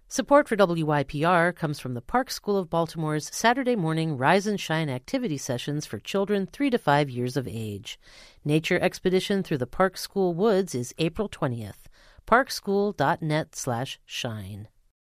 Support for WYPR comes from the Park School of Baltimore's Saturday morning Rise and Shine activity sessions for children 3 to 5 years of age. Nature expedition through the Park School woods is April 20th. parkschool.net/shine.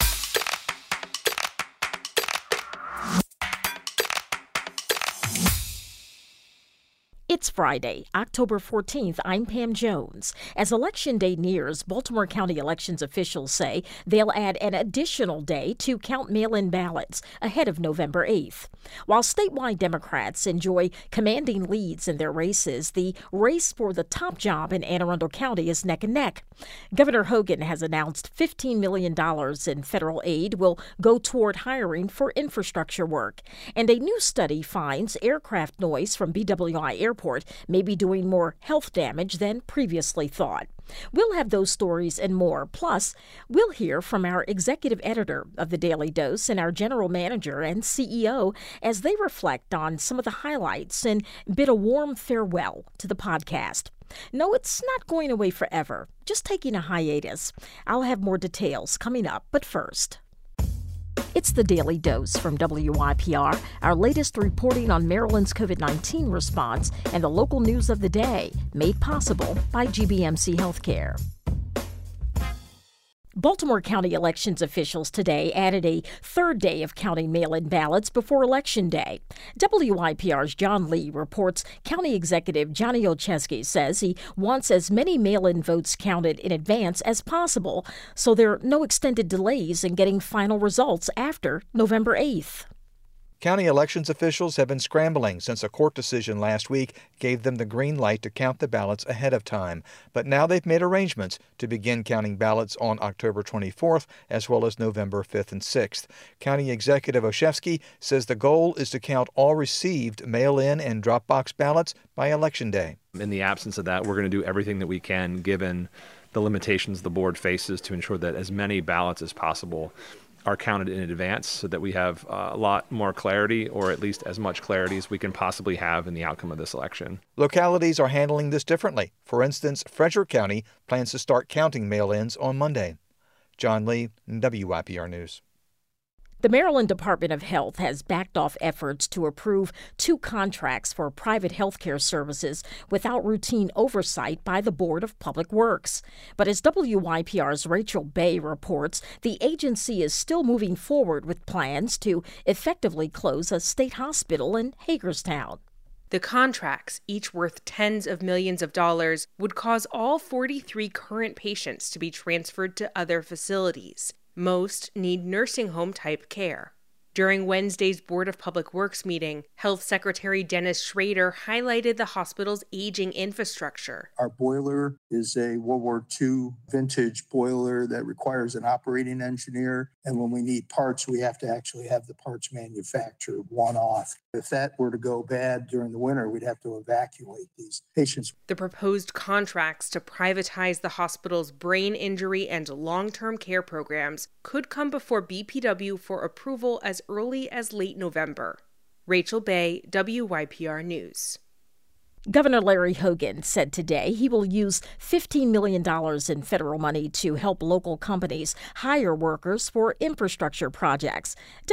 It's Friday, October 14th. I'm Pam Jones. As Election Day nears, Baltimore County elections officials say they'll add an additional day to count mail-in ballots ahead of November 8th. While statewide Democrats enjoy commanding leads in their races, the race for the top job in Anne Arundel County is neck and neck. Governor Hogan has announced $15 million in federal aid will go toward hiring for infrastructure work. And a new study finds aircraft noise from BWI Airport may be doing more health damage than previously thought. We'll have those stories and more. Plus, we'll hear from our executive editor of the Daily Dose and our general manager and CEO as they reflect on some of the highlights and bid a warm farewell to the podcast. No, it's not going away forever, just taking a hiatus. I'll have more details coming up, but first. It's the Daily Dose from WYPR, our latest reporting on Maryland's COVID-19 response and the local news of the day, made possible by GBMC Healthcare. Baltimore County elections officials today added a third day of counting mail-in ballots before Election Day. WYPR's John Lee reports County Executive Johnny Olszewski says he wants as many mail-in votes counted in advance as possible, so there are no extended delays in getting final results after November 8th. County elections officials have been scrambling since a court decision last week gave them the green light to count the ballots ahead of time. But now they've made arrangements to begin counting ballots on October 24th as well as November 5th and 6th. County Executive Olszewski says the goal is to count all received mail-in and drop-box ballots by Election Day. In the absence of that, we're going to do everything that we can, given the limitations the board faces, to ensure that as many ballots as possible are counted in advance so that we have a lot more clarity, or at least as much clarity as we can possibly have in the outcome of this election. Localities are handling this differently. For instance, Frederick County plans to start counting mail-ins on Monday. John Lee, WYPR News. The Maryland Department of Health has backed off efforts to approve 2 contracts for private health care services without routine oversight by the Board of Public Works. But as WYPR's Rachel Bay reports, the agency is still moving forward with plans to effectively close a state hospital in Hagerstown. The contracts, each worth tens of millions of dollars, would cause all 43 current patients to be transferred to other facilities. Most need nursing home-type care. During Wednesday's Board of Public Works meeting, Health Secretary Dennis Schrader highlighted the hospital's aging infrastructure. Our boiler is a World War II vintage boiler that requires an operating engineer. And when we need parts, we have to actually have the parts manufactured one-off. If that were to go bad during the winter, we'd have to evacuate these patients. The proposed contracts to privatize the hospital's brain injury and long-term care programs could come before BPW for approval as early as late November. Rachel Bay, WYPR News. Governor Larry Hogan said today he will use $15 million in federal money to help local companies hire workers for infrastructure projects.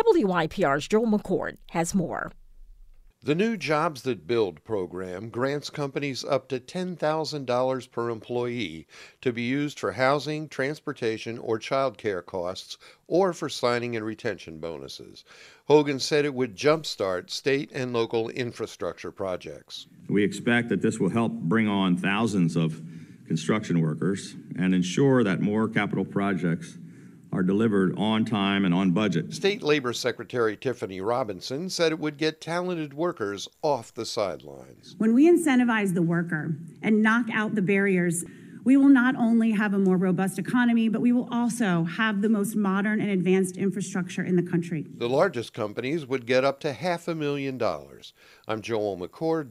WYPR's Joel McCord has more. The new Jobs That Build program grants companies up to $10,000 per employee to be used for housing, transportation, or child care costs, or for signing and retention bonuses. Hogan said it would jumpstart state and local infrastructure projects. We expect that this will help bring on thousands of construction workers and ensure that more capital projects are delivered on time and on budget. State Labor Secretary Tiffany Robinson said it would get talented workers off the sidelines. When we incentivize the worker and knock out the barriers, we will not only have a more robust economy, but we will also have the most modern and advanced infrastructure in the country. The largest companies would get up to $500,000. I'm Joel McCord,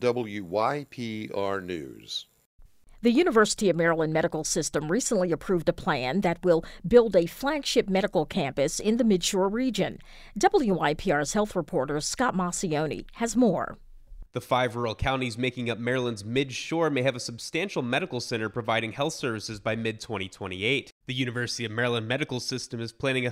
WYPR News. The University of Maryland Medical System recently approved a plan that will build a flagship medical campus in the Midshore region. WYPR's health reporter Scott Maucione has more. The 5 rural counties making up Maryland's Mid-Shore may have a substantial medical center providing health services by mid-2028. The University of Maryland Medical System is planning a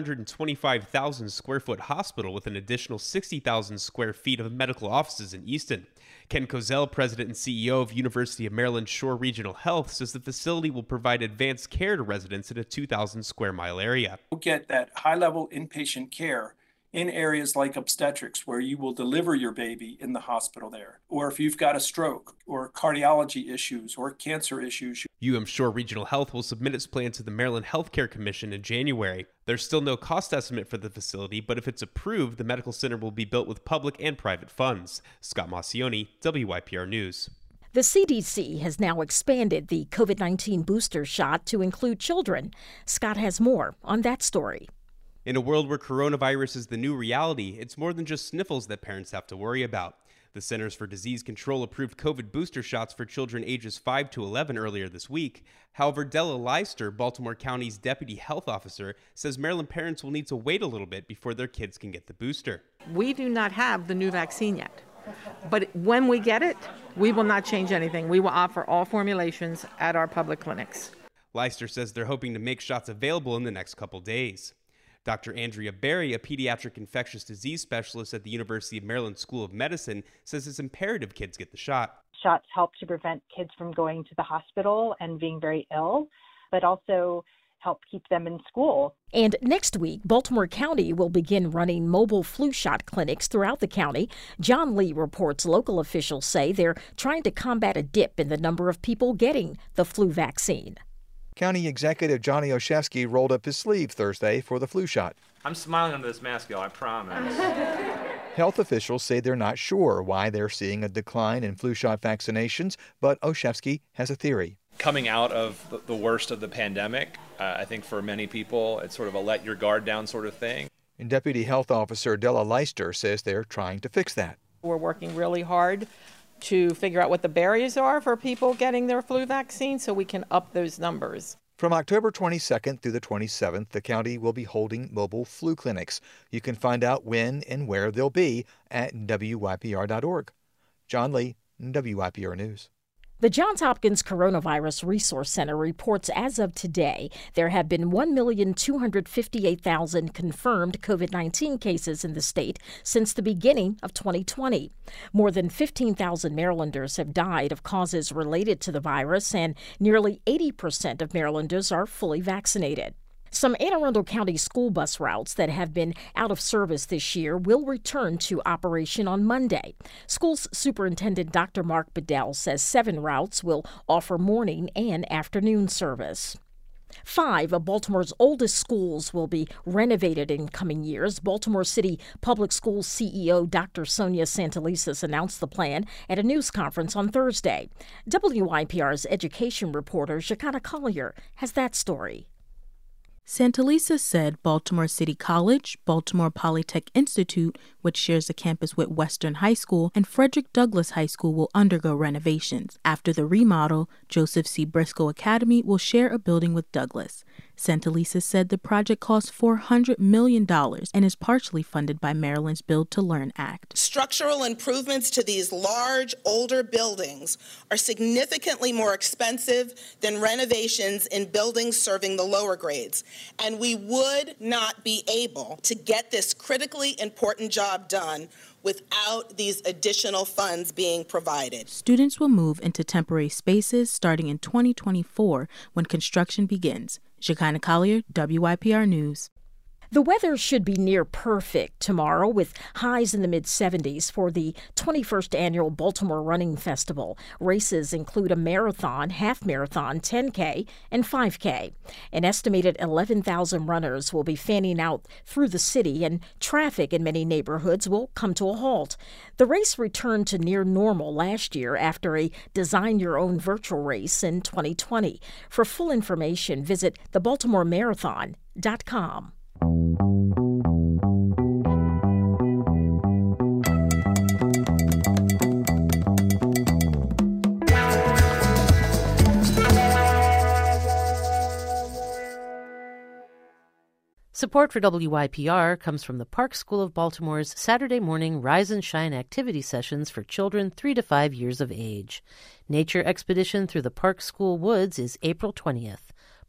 325,000 square foot hospital with an additional 60,000 square feet of medical offices in Easton. Ken Kozel, president and CEO of University of Maryland Shore Regional Health, says the facility will provide advanced care to residents in a 2,000 square mile area. We'll get that high-level inpatient care in areas like obstetrics, where you will deliver your baby in the hospital there. Or if you've got a stroke or cardiology issues or cancer issues. Shore Regional Health will submit its plan to the Maryland Healthcare Commission in January. There's still no cost estimate for the facility, but if it's approved, the medical center will be built with public and private funds. Scott Maucione, WYPR News. The CDC has now expanded the COVID-19 booster shot to include children. Scott has more on that story. In a world where coronavirus is the new reality, it's more than just sniffles that parents have to worry about. The Centers for Disease Control approved COVID booster shots for children ages 5 to 11 earlier this week. However, Della Leister, Baltimore County's deputy health officer, says Maryland parents will need to wait a little bit before their kids can get the booster. We do not have the new vaccine yet, but when we get it, we will not change anything. We will offer all formulations at our public clinics. Leister says they're hoping to make shots available in the next couple days. Dr. Andrea Berry, a pediatric infectious disease specialist at the University of Maryland School of Medicine, says it's imperative kids get the shot. Shots help to prevent kids from going to the hospital and being very ill, but also help keep them in school. And next week, Baltimore County will begin running mobile flu shot clinics throughout the county. John Lee reports local officials say they're trying to combat a dip in the number of people getting the flu vaccine. County Executive Johnny Olszewski rolled up his sleeve Thursday for the flu shot. I'm smiling under this mask, y'all, I promise. Health officials say they're not sure why they're seeing a decline in flu shot vaccinations, but Olszewski has a theory. Coming out of the worst of the pandemic, I think for many people, it's sort of a let your guard down sort of thing. And Deputy Health Officer Della Leister says they're trying to fix that. We're working really hard to figure out what the barriers are for people getting their flu vaccine so we can up those numbers. From October 22nd through the 27th, the county will be holding mobile flu clinics. You can find out when and where they'll be at WYPR.org. John Lee, WYPR News. The Johns Hopkins Coronavirus Resource Center reports as of today there have been 1,258,000 confirmed COVID-19 cases in the state since the beginning of 2020. More than 15,000 Marylanders have died of causes related to the virus, and nearly 80% of Marylanders are fully vaccinated. Some Anne Arundel County school bus routes that have been out of service this year will return to operation on Monday. Schools Superintendent Dr. Mark Bedell says 7 routes will offer morning and afternoon service. 5 of Baltimore's oldest schools will be renovated in coming years. Baltimore City Public Schools CEO Dr. Sonia Santelises announced the plan at a news conference on Thursday. WYPR's education reporter Shekinah Collier has that story. Santelises said Baltimore City College, Baltimore Polytech Institute, which shares a campus with Western High School, and Frederick Douglass High School will undergo renovations. After the remodel, Joseph C. Briscoe Academy will share a building with Douglass. Santelises said the project costs $400 million and is partially funded by Maryland's Build to Learn Act. Structural improvements to these large, older buildings are significantly more expensive than renovations in buildings serving the lower grades, and we would not be able to get this critically important job done without these additional funds being provided. Students will move into temporary spaces starting in 2024 when construction begins. Shekinah Collier, WYPR News. The weather should be near perfect tomorrow, with highs in the mid-70s for the 21st annual Baltimore Running Festival. Races include a marathon, half marathon, 10K, and 5K. An estimated 11,000 runners will be fanning out through the city, and traffic in many neighborhoods will come to a halt. The race returned to near normal last year after a design-your-own virtual race in 2020. For full information, visit thebaltimoremarathon.com. Support for WYPR comes from the Park School of Baltimore's Saturday morning Rise and Shine activity sessions for children 3 to 5 years of age. Nature expedition through the Park School woods is April 20th.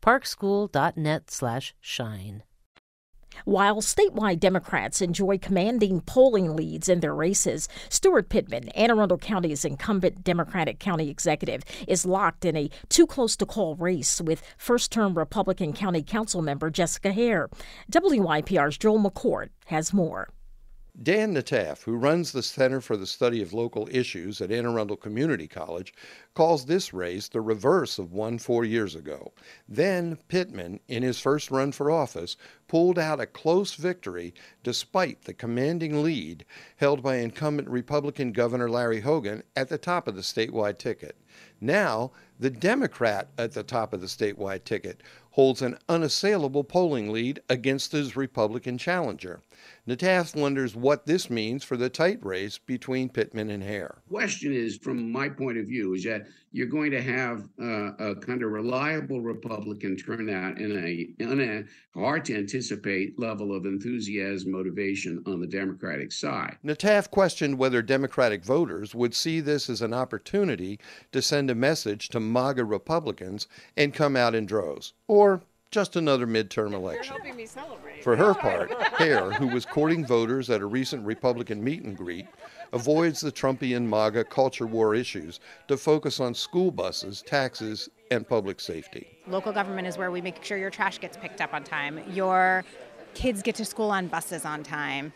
parkschool.net/shine. While statewide Democrats enjoy commanding polling leads in their races, Stuart Pittman, Anne Arundel County's incumbent Democratic county executive, is locked in a too-close-to-call race with first-term Republican county council member Jessica Hare. WYPR's Joel McCord has more. Dan Nataf, who runs the Center for the Study of Local Issues at Anne Arundel Community College, calls this race the reverse of one 4 years ago. Then Pittman, in his first run for office, pulled out a close victory despite the commanding lead held by incumbent Republican Governor Larry Hogan at the top of the statewide ticket. Now, the Democrat at the top of the statewide ticket holds an unassailable polling lead against his Republican challenger. Nataf wonders what this means for the tight race between Pittman and Hare. The question is, from my point of view, is that you're going to have a kind of reliable Republican turnout and a hard to anticipate level of enthusiasm, motivation on the Democratic side. Nataf questioned whether Democratic voters would see this as an opportunity to send a message to MAGA Republicans and come out in droves, or just another midterm election. For her part, Hare, who was courting voters at a recent Republican meet and greet, avoids the Trumpian MAGA culture war issues to focus on school buses, taxes, and public safety. Local government is where we make sure your trash gets picked up on time, your kids get to school on buses on time.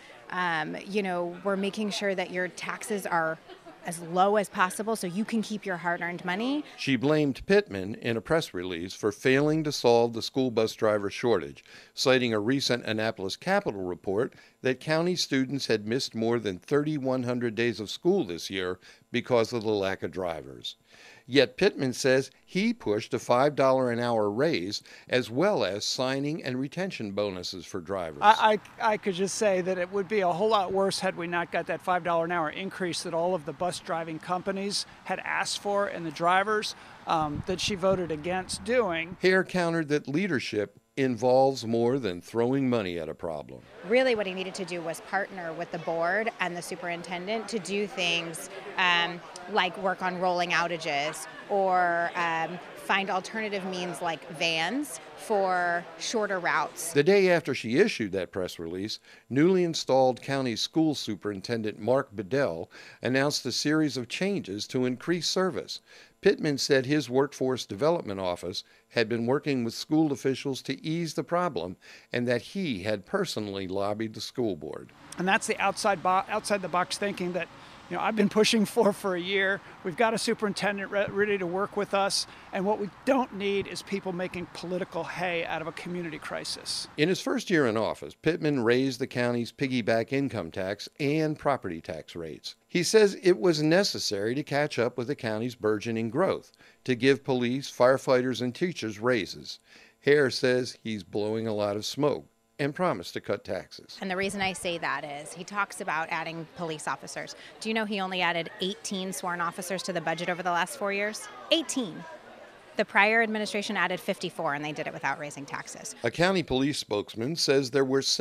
We're making sure that your taxes are as low as possible so you can keep your hard-earned money. She blamed Pittman in a press release for failing to solve the school bus driver shortage, citing a recent Annapolis Capital report that county students had missed more than 3,100 days of school this year because of the lack of drivers. Yet Pittman says he pushed a $5 an hour raise as well as signing and retention bonuses for drivers. I could just say that it would be a whole lot worse had we not got that $5 an hour increase that all of the bus driving companies had asked for and the drivers that she voted against doing. Hare countered that leadership involves more than throwing money at a problem. Really what he needed to do was partner with the board and the superintendent to do things like work on rolling outages or find alternative means like vans for shorter routes. The day after she issued that press release, newly installed county school superintendent Mark Bedell announced a series of changes to increase service. Pittman said his workforce development office had been working with school officials to ease the problem and that he had personally lobbied the school board. And that's the outside the box thinking that I've been pushing for a year. We've got a superintendent ready to work with us, and what we don't need is people making political hay out of a community crisis. In his first year in office, Pittman raised the county's piggyback income tax and property tax rates. He says it was necessary to catch up with the county's burgeoning growth, to give police, firefighters, and teachers raises. Hare says he's blowing a lot of smoke and promised to cut taxes. And the reason I say that is he talks about adding police officers. Do you know he only added 18 sworn officers to the budget over the last 4 years? 18. The prior administration added 54, and they did it without raising taxes. A county police spokesman says there were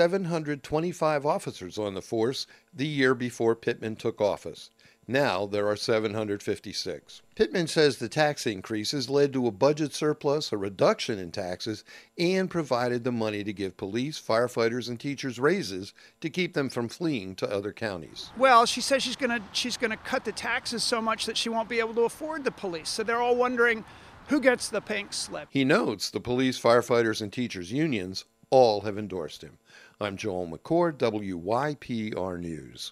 725 officers on the force the year before Pittman took office. Now there are 756. Pittman says the tax increases led to a budget surplus, a reduction in taxes, and provided the money to give police, firefighters, and teachers raises to keep them from fleeing to other counties. Well, she says she's gonna cut the taxes so much that she won't be able to afford the police. So they're all wondering who gets the pink slip. He notes the police, firefighters, and teachers unions all have endorsed him. I'm Joel McCord, WYPR News.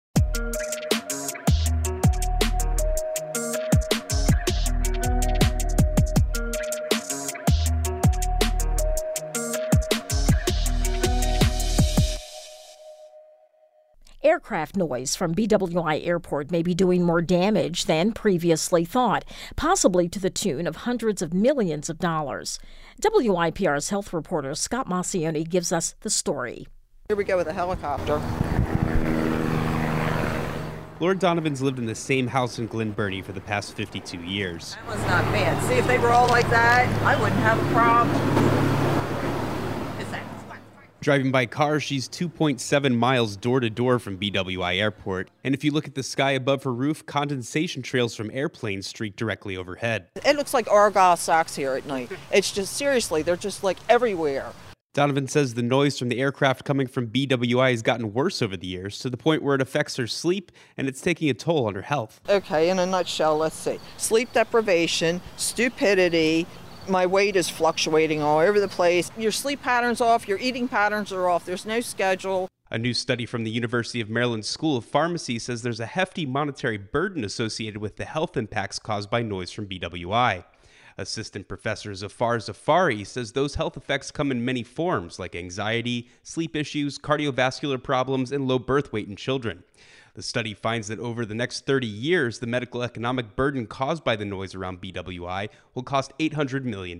Aircraft noise from BWI Airport may be doing more damage than previously thought, possibly to the tune of hundreds of millions of dollars. WIPR's health reporter Scott Massioni gives us the story. Here we go with a helicopter. Lord Donovan's lived in the same house in Glen Burnie for the past 52 years. That was not bad. See, if they were all like that, I wouldn't have a problem. Driving by car, she's 2.7 miles door-to-door from BWI Airport. And if you look at the sky above her roof, condensation trails from airplanes streak directly overhead. It looks like Argyle socks here at night. It's just, seriously, they're just like everywhere. Donovan says the noise from the aircraft coming from BWI has gotten worse over the years, to the point where it affects her sleep and it's taking a toll on her health. Okay, in a nutshell, let's see. Sleep deprivation, stupidity, my weight is fluctuating all over the place. Your sleep pattern's off, your eating patterns are off, there's no schedule. A new study from the University of Maryland School of Pharmacy says there's a hefty monetary burden associated with the health impacts caused by noise from BWI. Assistant Professor Zafar Zafari says those health effects come in many forms, like anxiety, sleep issues, cardiovascular problems, and low birth weight in children. The study finds that over the next 30 years, the medical economic burden caused by the noise around BWI will cost $800 million.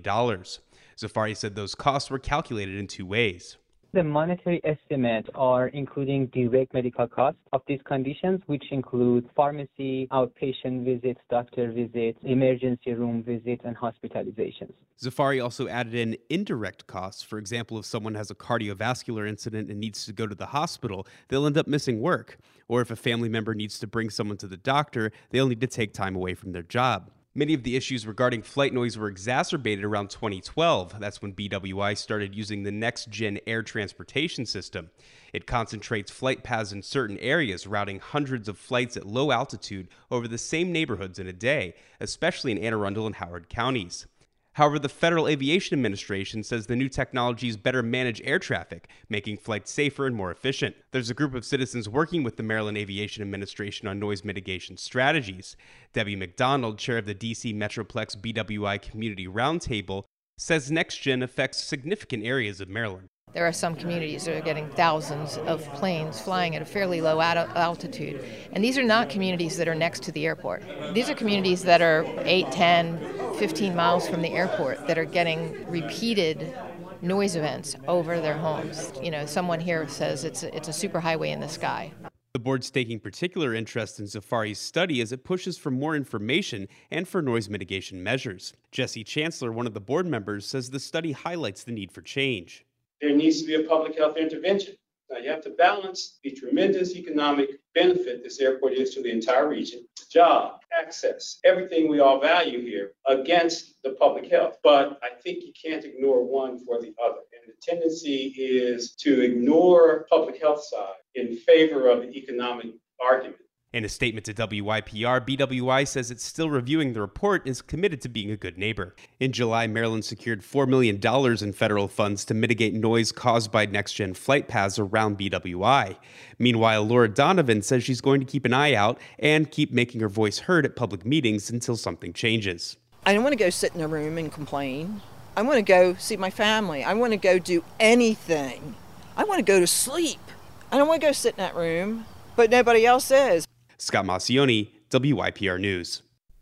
Zafari said those costs were calculated in two ways. The monetary estimates are including direct medical costs of these conditions, which include pharmacy, outpatient visits, doctor visits, emergency room visits, and hospitalizations. Zafari also added in indirect costs. For example, if someone has a cardiovascular incident and needs to go to the hospital, they'll end up missing work. Or if a family member needs to bring someone to the doctor, they'll need to take time away from their job. Many of the issues regarding flight noise were exacerbated around 2012. That's when BWI started using the next-gen air transportation system. It concentrates flight paths in certain areas, routing hundreds of flights at low altitude over the same neighborhoods in a day, especially in Anne Arundel and Howard counties. However, the Federal Aviation Administration says the new technologies better manage air traffic, making flights safer and more efficient. There's a group of citizens working with the Maryland Aviation Administration on noise mitigation strategies. Debbie McDonald, chair of the D.C. Metroplex BWI Community Roundtable, says NextGen affects significant areas of Maryland. There are some communities that are getting thousands of planes flying at a fairly low altitude. And these are not communities that are next to the airport. These are communities that are 8, 10, 15 miles from the airport that are getting repeated noise events over their homes. You know, someone here says it's a superhighway in the sky. The board's taking particular interest in Zafari's study as it pushes for more information and for noise mitigation measures. Jesse Chancellor, one of the board members, says the study highlights the need for change. There needs to be a public health intervention. Now, you have to balance the tremendous economic benefit this airport is to the entire region, job, access, everything we all value here, against the public health. But I think you can't ignore one for the other. And the tendency is to ignore public health side in favor of the economic argument. In a statement to WYPR, BWI says it's still reviewing the report and is committed to being a good neighbor. In July, Maryland secured $4 million in federal funds to mitigate noise caused by next-gen flight paths around BWI. Meanwhile, Laura Donovan says she's going to keep an eye out and keep making her voice heard at public meetings until something changes. I don't want to go sit in a room and complain. I want to go see my family. I want to go do anything. I want to go to sleep. I don't want to go sit in that room, but nobody else is. Scott Massioni, WYPR News.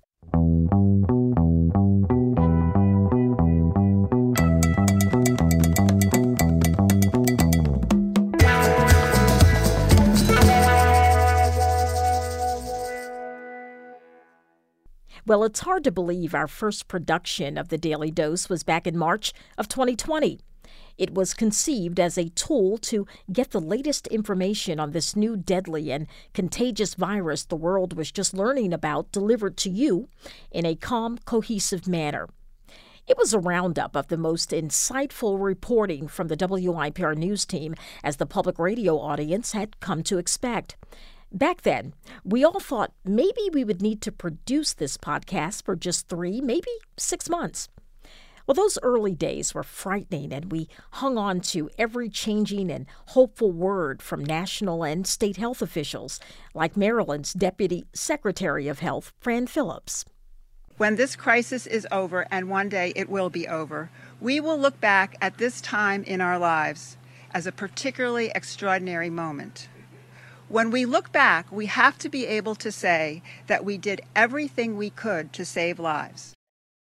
Well, it's hard to believe our first production of the Daily Dose was back in March of 2020. It was conceived as a tool to get the latest information on this new deadly and contagious virus the world was just learning about delivered to you in a calm, cohesive manner. It was a roundup of the most insightful reporting from the WYPR News team, as the public radio audience had come to expect. Back then, we all thought maybe we would need to produce this podcast for just 3, maybe 6 months. Well, those early days were frightening, and we hung on to every changing and hopeful word from national and state health officials, like Maryland's Deputy Secretary of Health, Fran Phillips. When this crisis is over, and one day it will be over, we will look back at this time in our lives as a particularly extraordinary moment. When we look back, we have to be able to say that we did everything we could to save lives.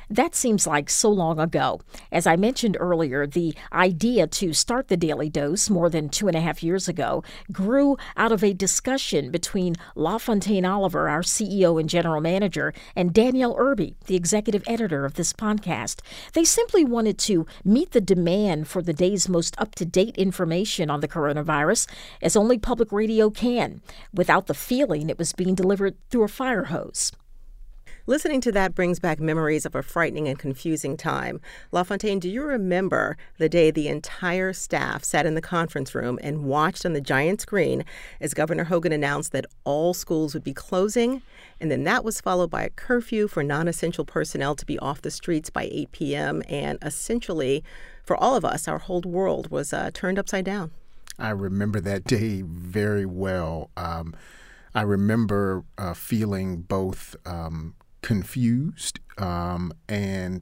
That seems like so long ago. As I mentioned earlier, the idea to start the Daily Dose more than 2.5 years ago grew out of a discussion between LaFontaine Oliver, our CEO and general manager, and Danielle Irby, the executive editor of this podcast. They simply wanted to meet the demand for the day's most up-to-date information on the coronavirus, as only public radio can, without the feeling it was being delivered through a fire hose. Listening to that brings back memories of a frightening and confusing time. LaFontaine, do you remember the day the entire staff sat in the conference room and watched on the giant screen as Governor Hogan announced that all schools would be closing? And then that was followed by a curfew for non-essential personnel to be off the streets by 8 p.m. And essentially, for all of us, our whole world was turned upside down. I remember that day very well. I remember feeling both confused and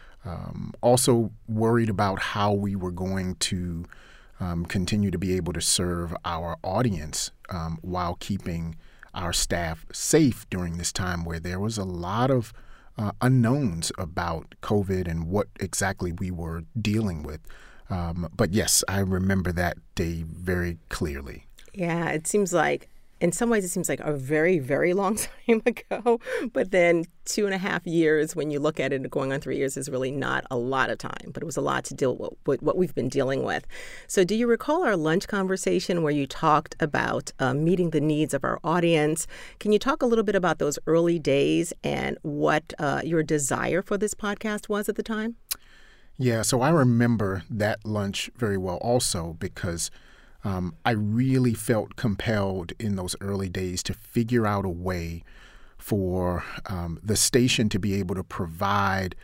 also worried about how we were going to continue to be able to serve our audience while keeping our staff safe during this time where there was a lot of unknowns about COVID and what exactly we were dealing with. But yes, I remember that day very clearly. Yeah, it seems like in some ways, it seems like a very, very long time ago. But then 2.5 years, when you look at it, going on 3 years is really not a lot of time. But it was a lot to deal with what we've been dealing with. So do you recall our lunch conversation where you talked about meeting the needs of our audience? Can you talk a little bit about those early days and what your desire for this podcast was at the time? Yeah, so I remember that lunch very well also because I really felt compelled in those early days to figure out a way for the station to be able to provide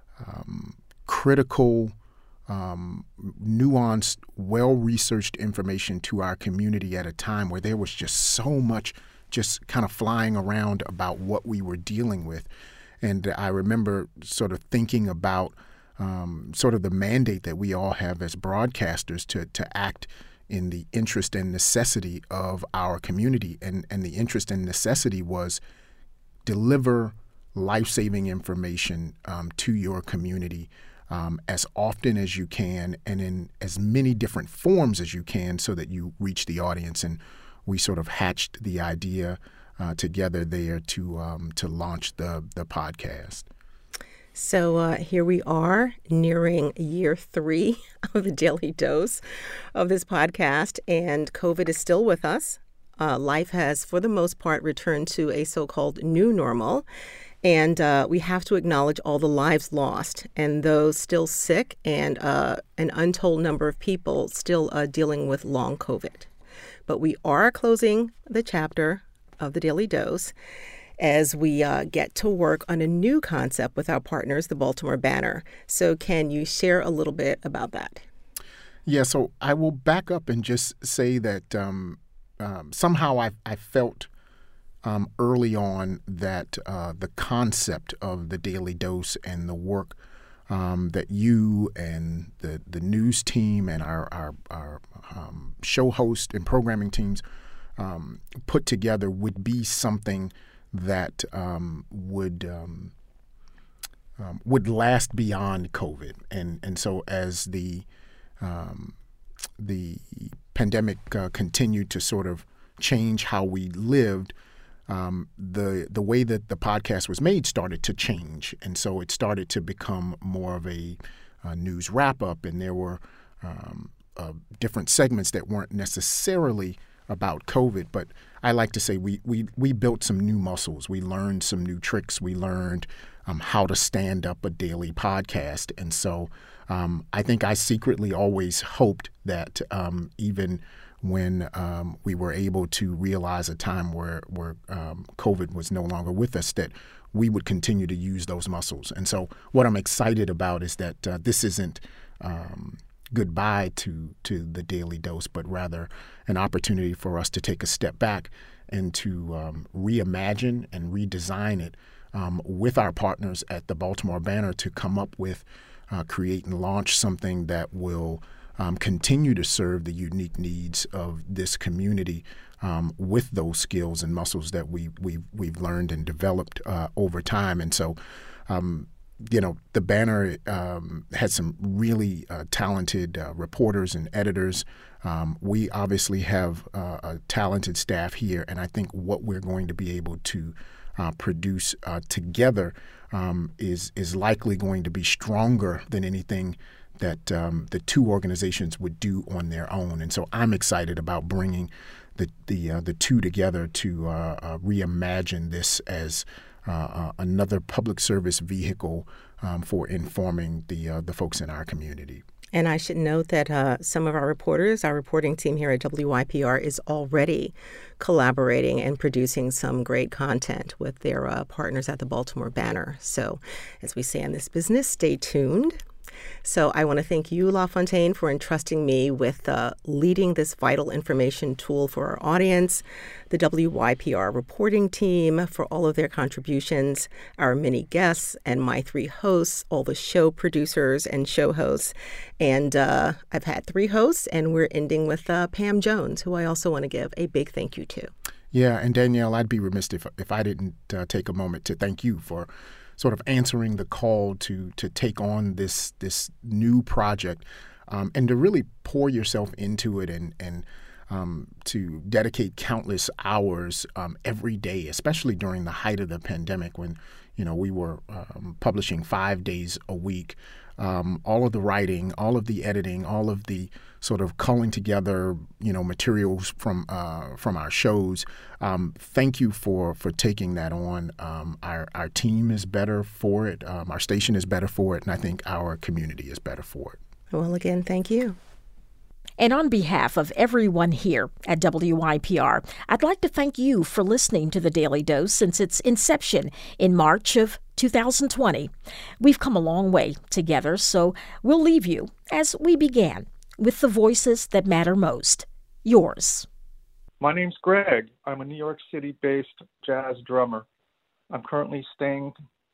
critical, nuanced, well-researched information to our community at a time where there was just so much just kind of flying around about what we were dealing with. And I remember sort of thinking about sort of the mandate that we all have as broadcasters to act in the interest and necessity of our community. And the interest and necessity was deliver life-saving information to your community as often as you can and in as many different forms as you can so that you reach the audience. And we sort of hatched the idea together there to launch the podcast. So here we are nearing year 3 of the Daily Dose of this podcast, and COVID is still with us. Life has, for the most part, returned to a so-called new normal, and we have to acknowledge all the lives lost and those still sick and an untold number of people still dealing with long COVID. But we are closing the chapter of the Daily Dose as we get to work on a new concept with our partners, the Baltimore Banner. So can you share a little bit about that? Yeah, so I will back up and just say that somehow I felt early on that the concept of the Daily Dose and the work that you and the news team and our show host and programming teams put together would be something that would last beyond COVID, and so as the pandemic continued to sort of change how we lived, the way that the podcast was made started to change, and so it started to become more of a news wrap up, and there were different segments that weren't necessarily about COVID, but I like to say we built some new muscles. We learned some new tricks. We learned how to stand up a daily podcast. And so I think I secretly always hoped that even when we were able to realize a time where COVID was no longer with us, that we would continue to use those muscles. And so what I'm excited about is that this isn't goodbye to the Daily Dose, but rather an opportunity for us to take a step back and to reimagine and redesign it with our partners at the Baltimore Banner to come up with, create and launch something that will continue to serve the unique needs of this community with those skills and muscles that we've learned and developed over time. And so the Banner has some really talented reporters and editors. We obviously have a talented staff here, and I think what we're going to be able to produce together is likely going to be stronger than anything that the two organizations would do on their own. And so I'm excited about bringing the two together to reimagine this as another public service vehicle for informing the folks in our community. And I should note that some of our reporters, our reporting team here at WYPR, is already collaborating and producing some great content with their partners at the Baltimore Banner. So as we say in this business, stay tuned. So I want to thank you, LaFontaine, for entrusting me with leading this vital information tool for our audience, the WYPR reporting team for all of their contributions, our many guests and my three hosts, all the show producers and show hosts. And I've had three hosts, and we're ending with Pam Jones, who I also want to give a big thank you to. Yeah, and Danielle, I'd be remiss if I didn't take a moment to thank you for sort of answering the call to take on this new project and to really pour yourself into it and to dedicate countless hours every day, especially during the height of the pandemic when we were publishing 5 days a week. All of the writing, all of the editing, all of the sort of culling together, materials from our shows. Thank you for taking that on. Our team is better for it. Our station is better for it, and I think our community is better for it. Well, again, thank you. And on behalf of everyone here at WYPR, I'd like to thank you for listening to The Daily Dose since its inception in March of 2020. We've come a long way together, so we'll leave you, as we began, with the voices that matter most. Yours. My name's Greg. I'm a New York City-based jazz drummer. I'm currently staying,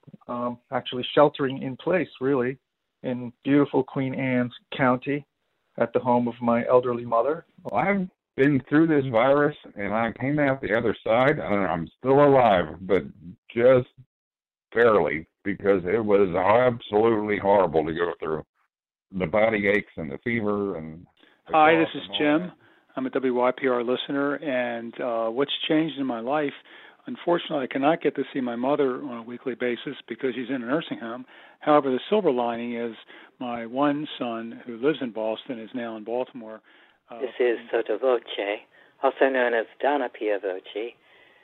actually sheltering in place, really, in beautiful Queen Anne's County, at the home of my elderly mother. Well, I've been through this virus, and I came out the other side, and I'm still alive, but just barely, because it was absolutely horrible to go through. The body aches and the fever. And Hi, this is Jim. I'm a WYPR listener, and what's changed in my life, unfortunately, I cannot get to see my mother on a weekly basis because she's in a nursing home. However, the silver lining is my one son, who lives in Boston, is now in Baltimore. This is Sotto Voce, also known as Donna Pia Voce.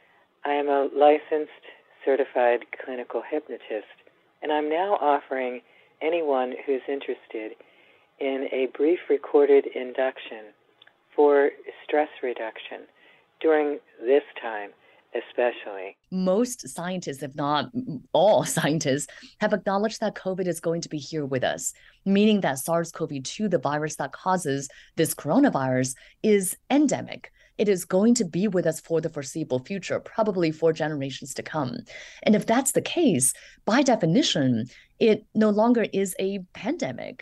I am a licensed, certified clinical hypnotist, and I'm now offering anyone who's interested in a brief recorded induction for stress reduction during this time. Especially. Most scientists, if not all scientists, have acknowledged that COVID is going to be here with us, meaning that SARS-CoV-2, the virus that causes this coronavirus, is endemic. It is going to be with us for the foreseeable future, probably for generations to come. And if that's the case, by definition, it no longer is a pandemic.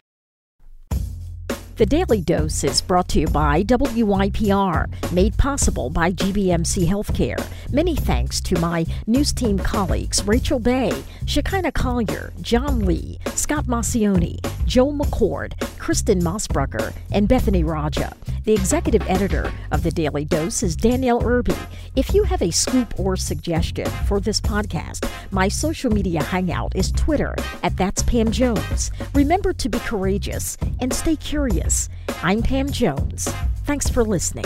The Daily Dose is brought to you by WYPR, made possible by GBMC Healthcare. Many thanks to my news team colleagues, Rachel Bay, Shekinah Collier, John Lee, Scott Massioni, Joel McCord, Kristen Mossbrucker, and Bethany Raja. The executive editor of The Daily Dose is Danielle Irby. If you have a scoop or suggestion for this podcast, my social media hangout is Twitter @That's Pam Jones. Remember to be courageous and stay curious. I'm Pam Jones. Thanks for listening.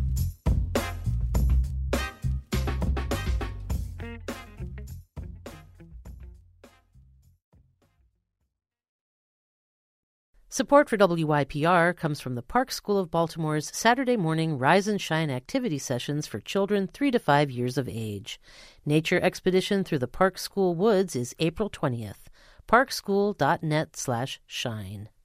Support for WYPR comes from the Park School of Baltimore's Saturday morning Rise and Shine activity sessions for children 3 to 5 years of age. Nature expedition through the Park School woods is April 20th. parkschool.net/shine.